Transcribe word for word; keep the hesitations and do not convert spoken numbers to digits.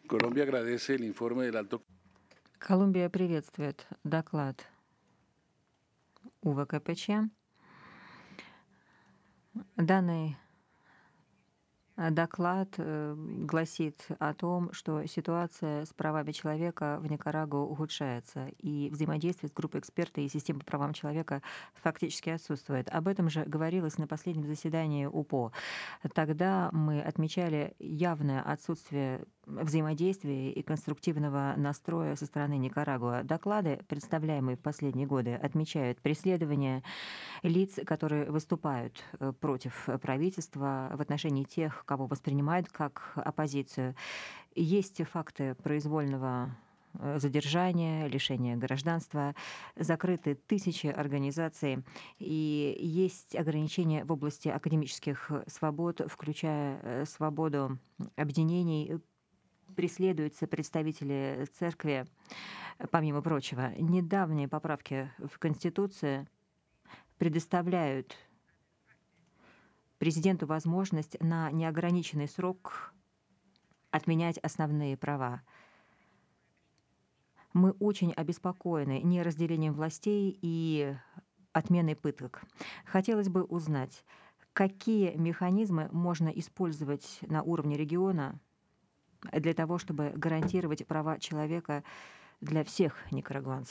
Colombia agradece el informe del alto. Колумбия приветствует доклад УВКПЧ. Данный э, доклад э, гласит о том, что ситуация с правами человека в Никарагуа ухудшается, и взаимодействие с группой экспертов и системой по правам человека фактически отсутствует. Об этом же говорилось на последнем заседании УПО. Тогда мы отмечали явное отсутствие взаимодействия и конструктивного настроя со стороны Никарагуа. Доклады, представляемые в последние годы, отмечают преследование лиц, которые выступают э, против э, правительства в отношении тех, кого воспринимают как оппозицию. Есть факты произвольного э, задержания, лишения гражданства, закрыты тысячи организаций, и есть ограничения в области академических свобод, включая э, свободу объединений, преследуются представители церкви, э, помимо прочего. Недавние поправки в Конституцию предоставляют президенту возможность на неограниченный срок отменять основные права. Мы очень обеспокоены неразделением властей и отменой пыток. Хотелось бы узнать, какие механизмы можно использовать на уровне региона для того, чтобы гарантировать права человека для всех никарагуанцев.